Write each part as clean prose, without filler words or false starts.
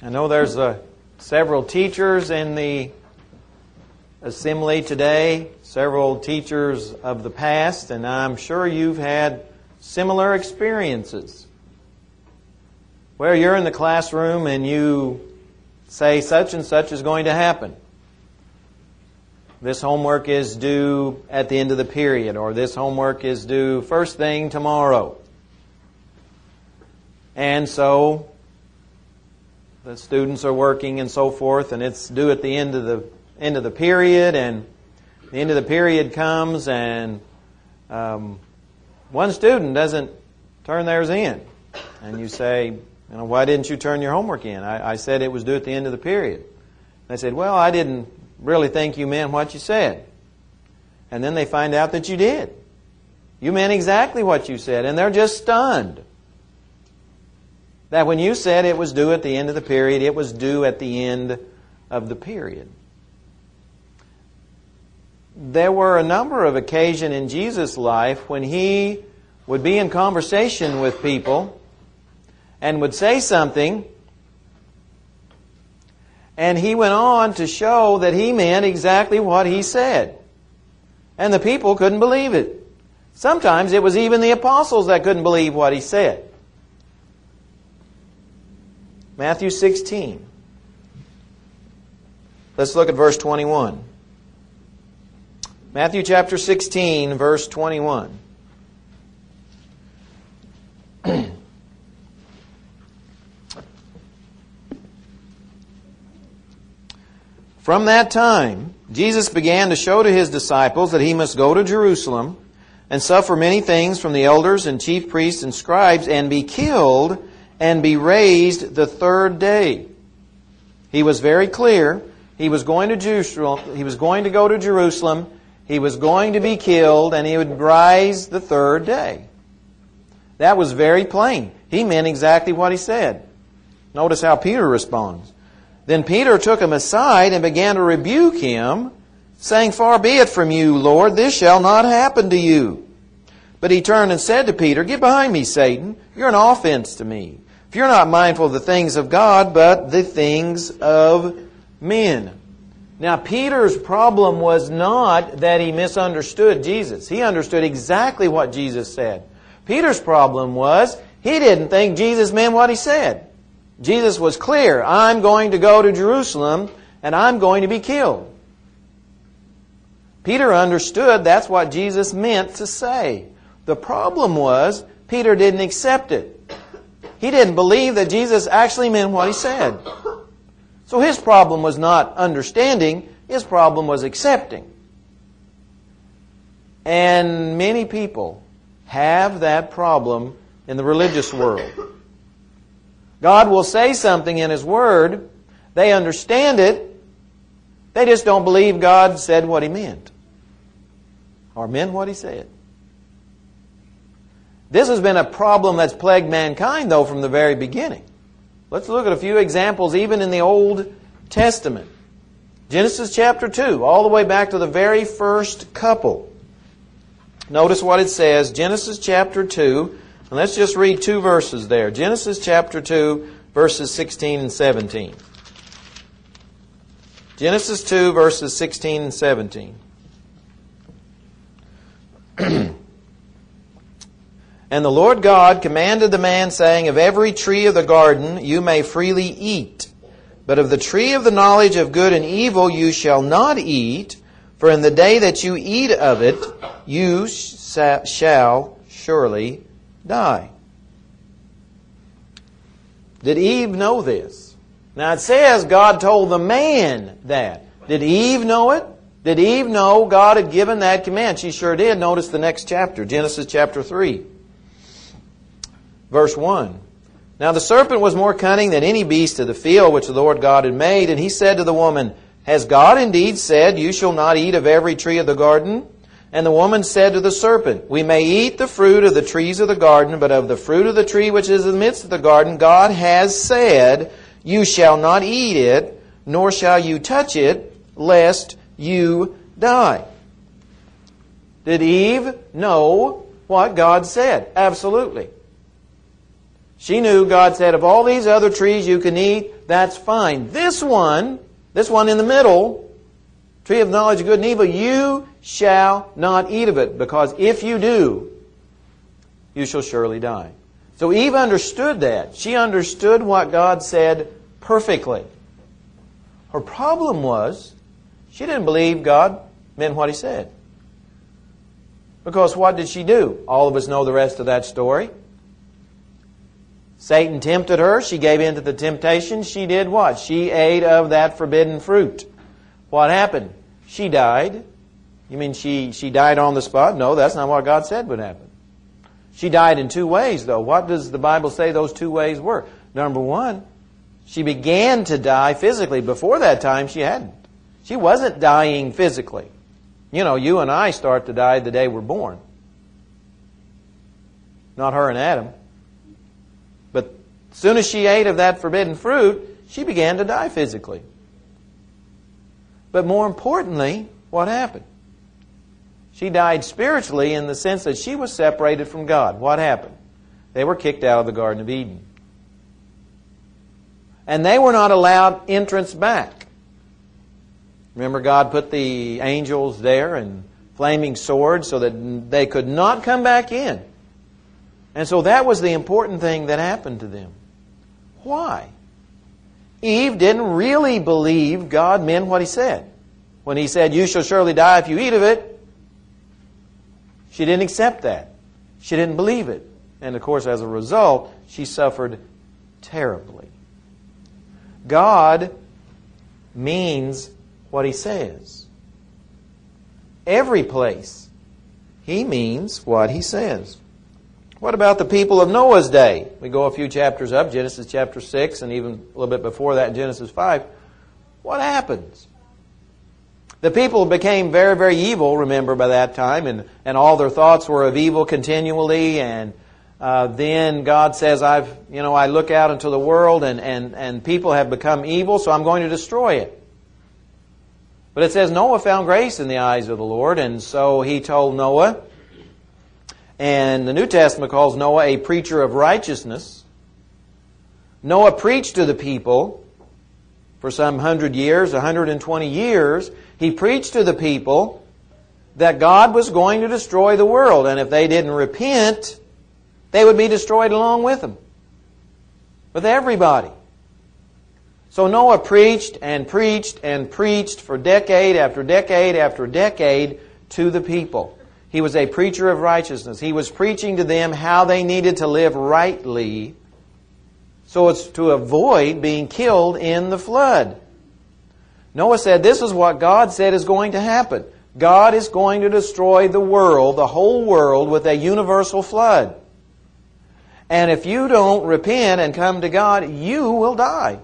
I know there's several teachers in the assembly today, several teachers of the past, and I'm sure you've had similar experiences where you're in the classroom and you say such and such is going to happen. This homework is due at the end of the period, or this homework is due first thing tomorrow. And so the students are working and so forth, and it's due at the end of the period, and the end of the period comes, and one student doesn't turn theirs in. And you say, why didn't you turn your homework in? I said it was due at the end of the period. They said, well, I didn't really think you meant what you said. And then they find out that you did. You meant exactly what you said, and they're just stunned. That when you said it was due at the end of the period, it was due at the end of the period. There were a number of occasions in Jesus' life when He would be in conversation with people and would say something, and He went on to show that He meant exactly what He said. And the people couldn't believe it. Sometimes it was even the apostles that couldn't believe what He said. Matthew 16. Let's look at verse 21. Matthew chapter 16, verse 21. From that time, Jesus began to show to His disciples that He must go to Jerusalem and suffer many things from the elders and chief priests and scribes and be killed and be raised the third day. He was very clear. He was going to Jerusalem. He was going to go to Jerusalem. He was going to be killed, and He would rise the third day. That was very plain. He meant exactly what He said. Notice how Peter responds. Then Peter took Him aside and began to rebuke Him, saying, Far be it from you, Lord, this shall not happen to you. But He turned and said to Peter, Get behind me, Satan. You're an offense to me. For you're not mindful of the things of God, but the things of men. Now, Peter's problem was not that he misunderstood Jesus. He understood exactly what Jesus said. Peter's problem was he didn't think Jesus meant what He said. Jesus was clear. I'm going to go to Jerusalem and I'm going to be killed. Peter understood that's what Jesus meant to say. The problem was Peter didn't accept it. He didn't believe that Jesus actually meant what He said. So his problem was not understanding. His problem was accepting. And many people have that problem in the religious world. God will say something in His Word. They understand it. They just don't believe God said what He meant. Or meant what He said. This has been a problem that's plagued mankind, though, from the very beginning. Let's look at a few examples even in the Old Testament. Genesis chapter 2, all the way back to the very first couple. Notice what it says, Genesis chapter 2, and let's just read 2 verses there. Genesis chapter 2, verses 16 and 17. Genesis 2, verses 16 and 17. And the Lord God commanded the man, saying, Of every tree of the garden you may freely eat, but of the tree of the knowledge of good and evil you shall not eat, for in the day that you eat of it, you shall surely die. Did Eve know this? Now it says God told the man that. Did Eve know it? Did Eve know God had given that command? She sure did. Notice the next chapter, Genesis chapter 3. Verse 1. Now the serpent was more cunning than any beast of the field which the Lord God had made. And he said to the woman, Has God indeed said, You shall not eat of every tree of the garden? And the woman said to the serpent, We may eat the fruit of the trees of the garden, but of the fruit of the tree which is in the midst of the garden, God has said, You shall not eat it, nor shall you touch it, lest you die. Did Eve know what God said? Absolutely. She knew God said, of all these other trees you can eat, that's fine. This one in the middle, tree of knowledge of good and evil, you shall not eat of it, because if you do, you shall surely die. So Eve understood that. She understood what God said perfectly. Her problem was, she didn't believe God meant what He said. Because what did she do? All of us know the rest of that story. Satan tempted her. She gave in to the temptation. She did what? She ate of that forbidden fruit. What happened? She died. You mean she died on the spot? No, that's not what God said would happen. She died in two ways, though. What does the Bible say those two ways were? Number one, she began to die physically. Before that time, she hadn't. She wasn't dying physically. You know, you and I start to die the day we're born. Not her and Adam. But as soon as she ate of that forbidden fruit, she began to die physically. But more importantly, what happened? She died spiritually in the sense that she was separated from God. What happened? They were kicked out of the Garden of Eden. And they were not allowed entrance back. Remember, God put the angels there and flaming swords so that they could not come back in. And so that was the important thing that happened to them. Why? Eve didn't really believe God meant what He said. When He said, you shall surely die if you eat of it, she didn't accept that. She didn't believe it. And of course, as a result, she suffered terribly. God means what He says. Every place, He means what He says. What about the people of Noah's day? We go a few chapters up, Genesis chapter 6, and even a little bit before that in Genesis 5. What happens? The people became very, very evil, remember, by that time, and all their thoughts were of evil continually, and then God says, I look out into the world, and people have become evil, so I'm going to destroy it. But it says Noah found grace in the eyes of the Lord, and so he told Noah, and the New Testament calls Noah a preacher of righteousness. Noah preached to the people for some 100 years, 120 years. He preached to the people that God was going to destroy the world, and if they didn't repent, they would be destroyed along with them. With everybody. So Noah preached and preached and preached for decade after decade after decade to the people. He was a preacher of righteousness. He was preaching to them how they needed to live rightly so as to avoid being killed in the flood. Noah said, this is what God said is going to happen. God is going to destroy the world, the whole world, with a universal flood. And if you don't repent and come to God, you will die.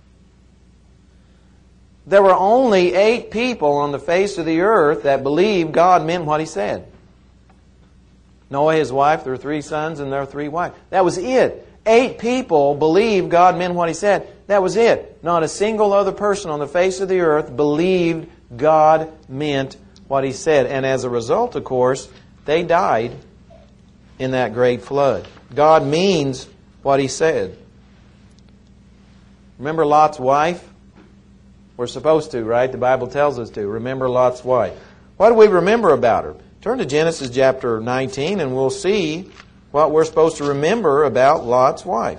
There were only 8 people on the face of the earth that believed God meant what He said. Noah, his wife, their 3 sons, and their 3 wives. That was it. 8 people believed God meant what He said. That was it. Not a single other person on the face of the earth believed God meant what He said. And as a result, of course, they died in that great flood. God means what He said. Remember Lot's wife? We're supposed to, right? The Bible tells us to. Remember Lot's wife. What do we remember about her? Turn to Genesis chapter 19 and we'll see what we're supposed to remember about Lot's wife.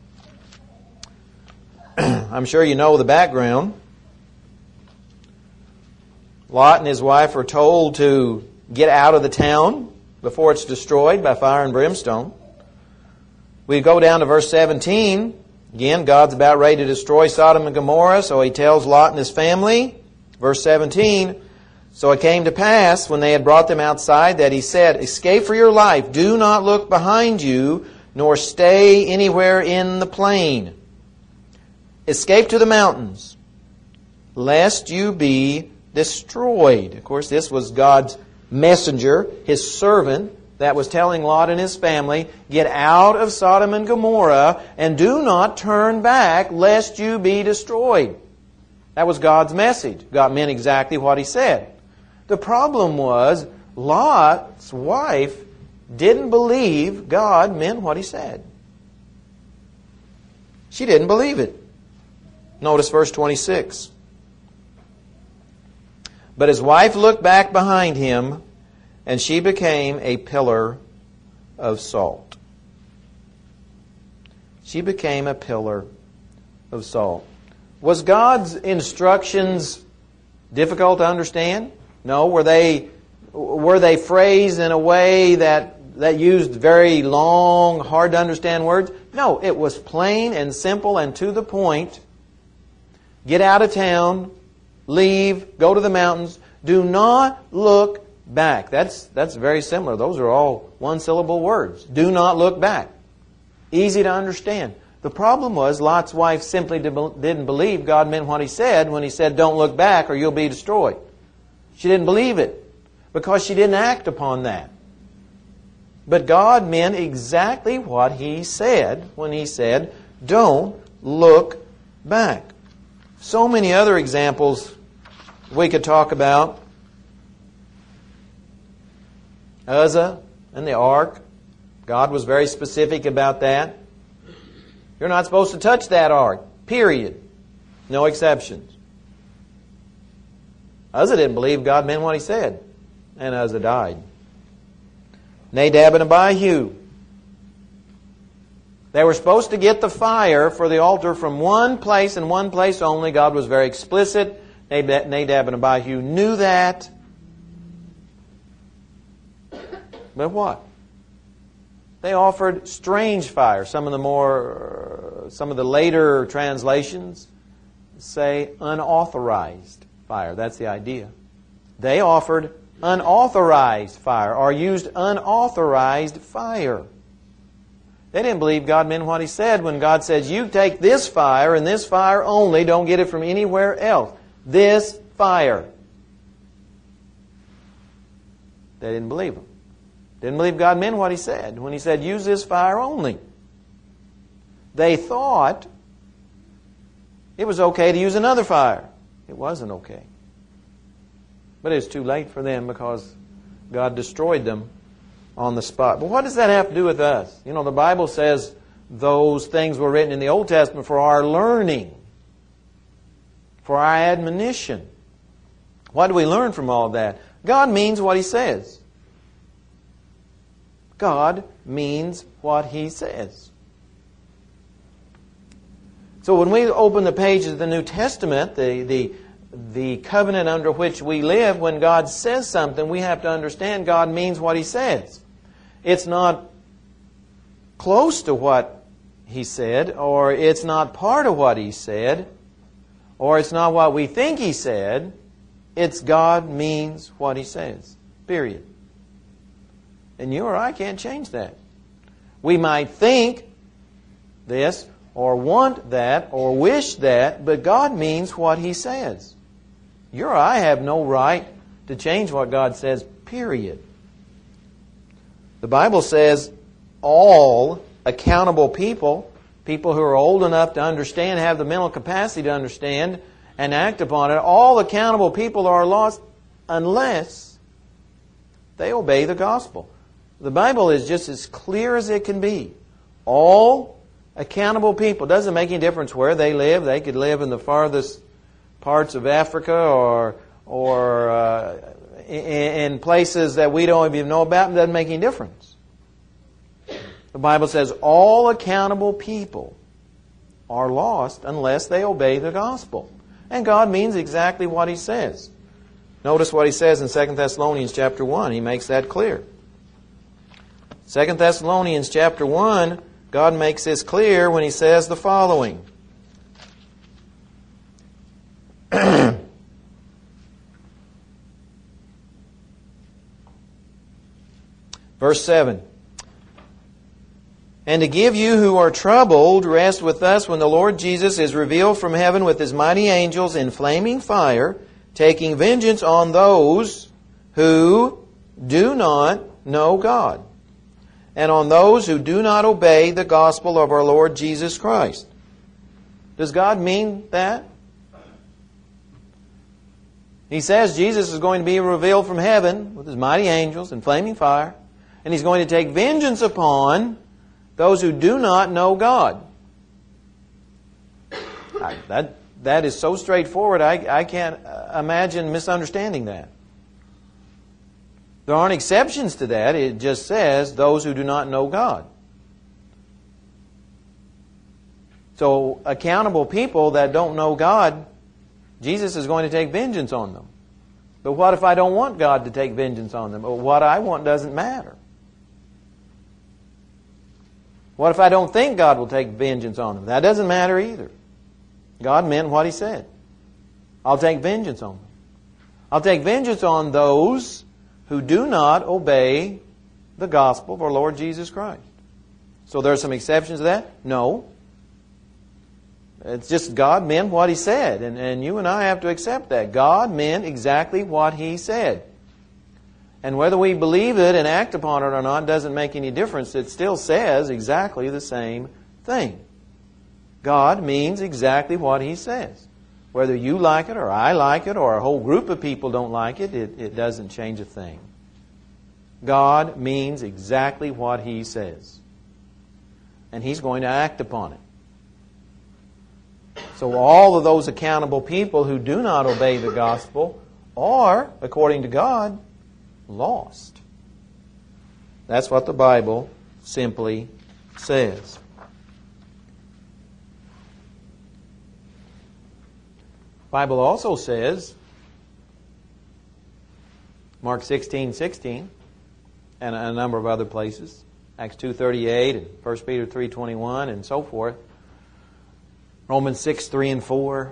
I'm sure you know the background. Lot and his wife are told to get out of the town before it's destroyed by fire and brimstone. We go down to verse 17. Again, God's about ready to destroy Sodom and Gomorrah, so He tells Lot and his family, verse 17, so it came to pass, when they had brought them outside, that He said, escape for your life, do not look behind you, nor stay anywhere in the plain. Escape to the mountains, lest you be destroyed. Of course, this was God's messenger, His servant, that was telling Lot and his family, get out of Sodom and Gomorrah and do not turn back lest you be destroyed. That was God's message. God meant exactly what He said. The problem was Lot's wife didn't believe God meant what He said. She didn't believe it. Notice verse 26. But his wife looked back behind him, and she became a pillar of salt. She became a pillar of salt. Was God's instructions difficult to understand? No. Were they phrased in a way that used very long, hard to understand words? No, it was plain and simple and to the point. Get out of town, leave, go to the mountains. Do not look back. That's very similar. Those are all one-syllable words. Do not look back. Easy to understand. The problem was Lot's wife simply didn't believe God meant what He said when He said, don't look back or you'll be destroyed. She didn't believe it because she didn't act upon that. But God meant exactly what He said when He said, don't look back. So many other examples we could talk about. Uzzah and the ark. God was very specific about that. You're not supposed to touch that ark. Period. No exceptions. Uzzah didn't believe God meant what he said. And Uzzah died. Nadab and Abihu. They were supposed to get the fire for the altar from one place and one place only. God was very explicit. Nadab and Abihu knew that. But what? They offered strange fire. Some of the later translations say unauthorized fire. That's the idea. They offered unauthorized fire or used unauthorized fire. They didn't believe God meant what He said when God says, you take this fire and this fire only, don't get it from anywhere else. This fire. They didn't believe Him. Didn't believe God meant what He said when He said, use this fire only. They thought it was okay to use another fire. It wasn't okay. But it's too late for them because God destroyed them on the spot. But what does that have to do with us? You know, the Bible says those things were written in the Old Testament for our learning, for our admonition. What do we learn from all of that? God means what He says. God means what He says. So when we open the pages of the New Testament, the covenant under which we live, when God says something, we have to understand God means what He says. It's not close to what He said, or it's not part of what He said, or it's not what we think He said. It's God means what He says. Period. And you or I can't change that. We might think this, or want that, or wish that, but God means what He says. You or I have no right to change what God says, period. The Bible says all accountable people, people who are old enough to understand, have the mental capacity to understand and act upon it, all accountable people are lost unless they obey the gospel. The Bible is just as clear as it can be. All accountable people. It doesn't make any difference where they live. They could live in the farthest parts of Africa or in places that we don't even know about. It doesn't make any difference. The Bible says all accountable people are lost unless they obey the gospel. And God means exactly what He says. Notice what He says in 2 Thessalonians chapter 1. He makes that clear. 2 Thessalonians chapter 1, God makes this clear when He says the following. Verse 7. And to give you who are troubled rest with us when the Lord Jesus is revealed from heaven with His mighty angels in flaming fire, taking vengeance on those who do not know God, and on those who do not obey the gospel of our Lord Jesus Christ. Does God mean that? He says Jesus is going to be revealed from heaven with His mighty angels in flaming fire, and He's going to take vengeance upon those who do not know God. That is so straightforward, I can't imagine misunderstanding that. There aren't exceptions to that. It just says those who do not know God. So accountable people that don't know God, Jesus is going to take vengeance on them. But what if I don't want God to take vengeance on them? What I want doesn't matter. What if I don't think God will take vengeance on them? That doesn't matter either. God meant what He said. I'll take vengeance on them. I'll take vengeance on those who do not obey the gospel of our Lord Jesus Christ. So there are some exceptions to that? No. It's just God meant what He said, and you and I have to accept that. God meant exactly what He said. And whether we believe it and act upon it or not doesn't make any difference. It still says exactly the same thing. God means exactly what He says. Whether you like it or I like it or a whole group of people don't like it, it doesn't change a thing. God means exactly what He says. And He's going to act upon it. So all of those accountable people who do not obey the gospel are, according to God, lost. That's what the Bible simply says. The Bible also says, Mark 16:16, and a number of other places, Acts 2:38 and 1 Peter 3:21 and so forth, Romans 6:3 and 4,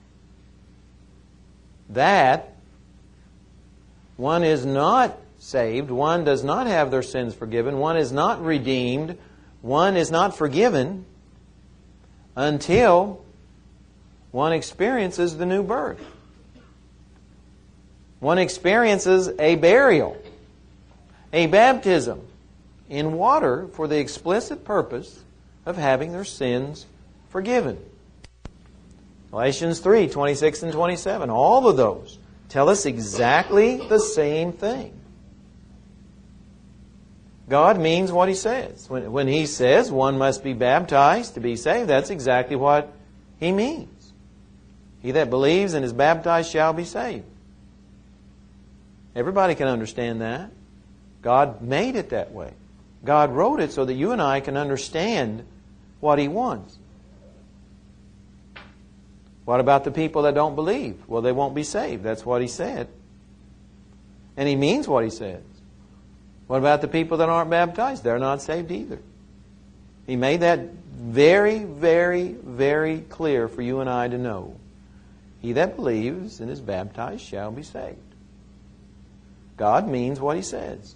that one is not saved, one does not have their sins forgiven, one is not redeemed, one is not forgiven until one experiences the new birth. One experiences a burial, a baptism in water for the explicit purpose of having their sins forgiven. Galatians 3:26 and 27, all of those tell us exactly the same thing. God means what He says. When He says one must be baptized to be saved, that's exactly what He means. He that believes and is baptized shall be saved. Everybody can understand that. God made it that way. God wrote it so that you and I can understand what He wants. What about the people that don't believe? Well, they won't be saved. That's what He said. And He means what He says. What about the people that aren't baptized? They're not saved either. He made that very, very, very clear for you and I to know. He that believes and is baptized shall be saved. God means what He says.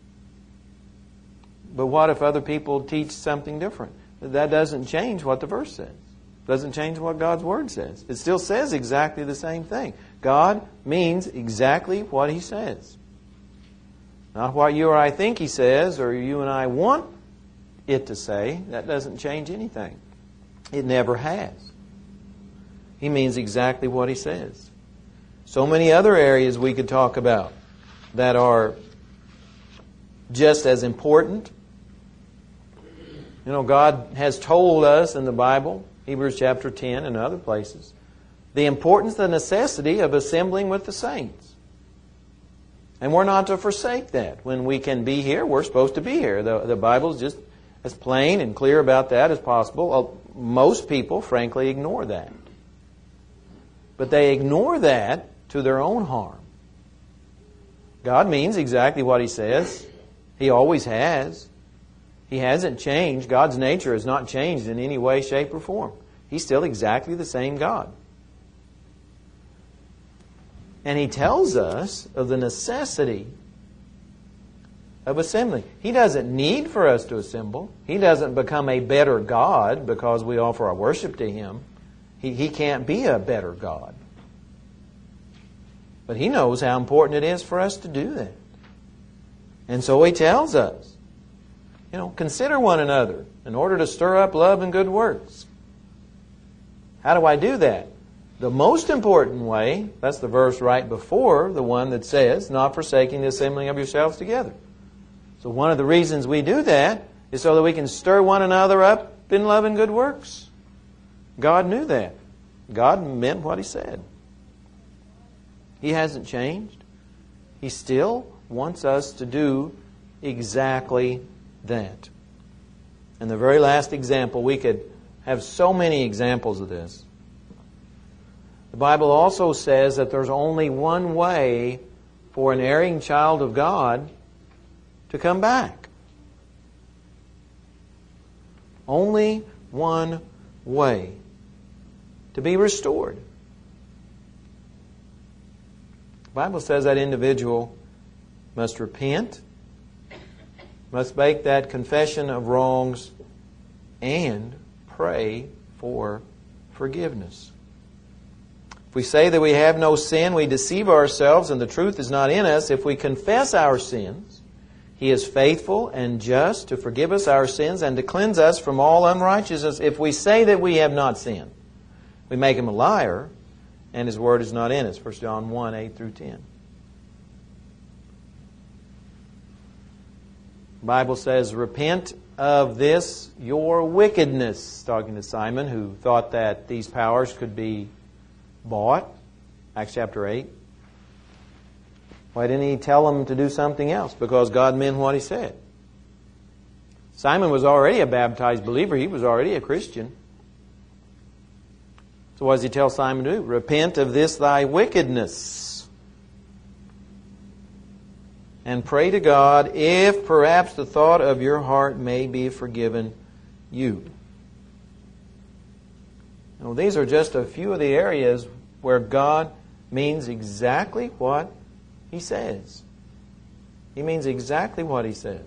But what if other people teach something different? That doesn't change what the verse says. Doesn't change what God's Word says. It still says exactly the same thing. God means exactly what He says. Not what you or I think He says or you and I want it to say. That doesn't change anything. It never has. He means exactly what He says. So many other areas we could talk about that are just as important. You know, God has told us in the Bible, Hebrews chapter 10 and other places, the importance, the necessity of assembling with the saints. And we're not to forsake that. When we can be here, we're supposed to be here. The Bible's just as plain and clear about that as possible. Most people, frankly, ignore that. But they ignore that to their own harm. God means exactly what He says. He always has. He hasn't changed. God's nature has not changed in any way, shape, or form. He's still exactly the same God. And He tells us of the necessity of assembling. He doesn't need for us to assemble. He doesn't become a better God because we offer our worship to Him. He can't be a better God. But He knows how important it is for us to do that. And so He tells us, consider one another in order to stir up love and good works. How do I do that? The most important way, that's the verse right before the one that says, not forsaking the assembling of yourselves together. So one of the reasons we do that is so that we can stir one another up in love and good works. God knew that. God meant what He said. He hasn't changed. He still wants us to do exactly that. And the very last example, we could have so many examples of this. The Bible also says that there's only one way for an erring child of God to come back. Only one way to be restored. The Bible says that individual must repent, must make that confession of wrongs, and pray for forgiveness. If we say that we have no sin, we deceive ourselves and the truth is not in us. If we confess our sins, He is faithful and just to forgive us our sins and to cleanse us from all unrighteousness. If we say that we have not sinned, we make Him a liar and His word is not in us. 1 John 1, 8 through 10. The Bible says, repent of this your wickedness, talking to Simon, who thought that these powers could be bought. Acts chapter 8. Why didn't He tell them to do something else? Because God meant what He said. Simon was already a baptized believer. He was already a Christian. So what does He tell Simon to do? Repent of this thy wickedness. And pray to God, if perhaps the thought of your heart may be forgiven you. Now, these are just a few of the areas where God means exactly what He says. He means exactly what He says.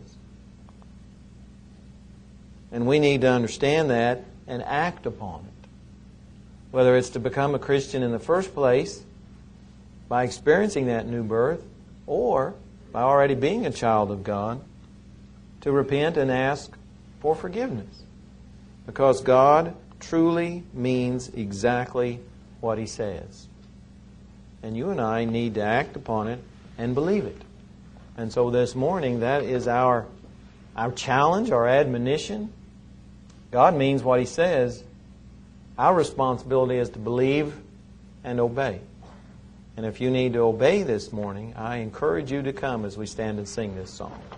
And we need to understand that and act upon it. Whether it's to become a Christian in the first place, by experiencing that new birth, or by already being a child of God, to repent and ask for forgiveness. Because God truly means exactly what He says. And you and I need to act upon it and believe it. And so this morning, that is our challenge, our admonition. God means what He says. Our responsibility is to believe and obey. And if you need to obey this morning, I encourage you to come as we stand and sing this song.